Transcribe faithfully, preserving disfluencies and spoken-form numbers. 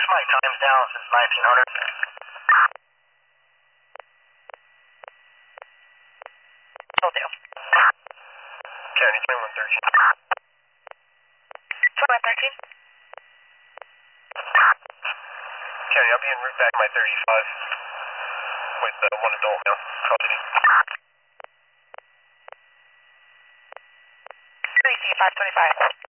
my time's down since nineteen hundred. Will do. County twenty-one thirteen. twenty-one thirteen. County, I'll be en route back to my thirty-five with uh, one adult now. Custody. three C five twenty-five.